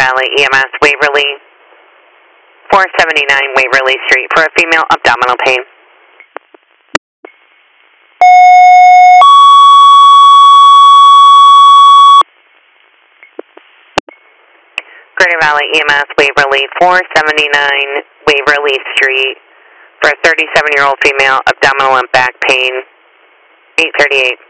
Valley EMS, Waverly, 479 Waverly Street for a female abdominal pain. Greater Valley EMS, Waverly, 479 Waverly Street for a 37-year-old female abdominal and back pain, 8:38.